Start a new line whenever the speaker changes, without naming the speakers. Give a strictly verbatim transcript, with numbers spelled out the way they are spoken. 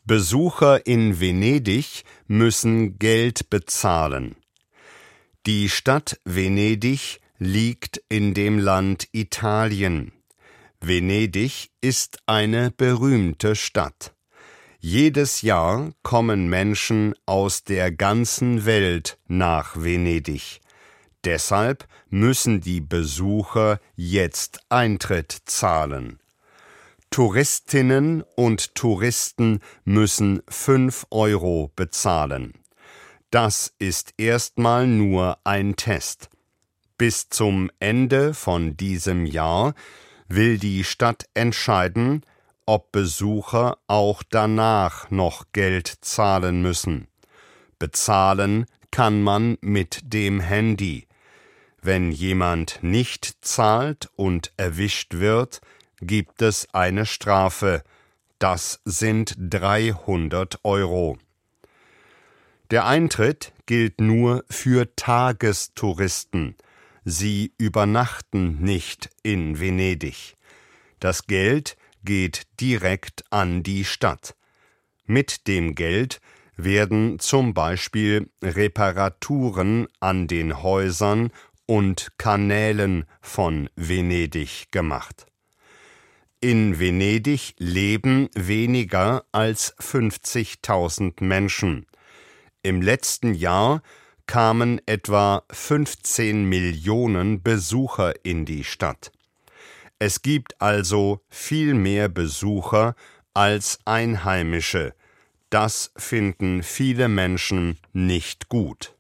Besucher in Venedig müssen Geld bezahlen. Die Stadt Venedig liegt in dem Land Italien. Venedig ist eine berühmte Stadt. Jedes Jahr kommen Menschen aus der ganzen Welt nach Venedig. Deshalb müssen die Besucher jetzt Eintritt zahlen. Touristinnen und Touristen müssen fünf Euro bezahlen. Das ist erstmal nur ein Test. Bis zum Ende von diesem Jahr will die Stadt entscheiden, ob Besucher auch danach noch Geld zahlen müssen. Bezahlen kann man mit dem Handy. Wenn jemand nicht zahlt und erwischt wird, gibt es eine Strafe. Das sind dreihundert Euro. Der Eintritt gilt nur für Tagestouristen. Sie übernachten nicht in Venedig. Das Geld geht direkt an die Stadt. Mit dem Geld werden zum Beispiel Reparaturen an den Häusern und Kanälen von Venedig gemacht. In Venedig leben weniger als fünfzigtausend Menschen. Im letzten Jahr kamen etwa fünfzehn Millionen Besucher in die Stadt. Es gibt also viel mehr Besucher als Einheimische. Das finden viele Menschen nicht gut.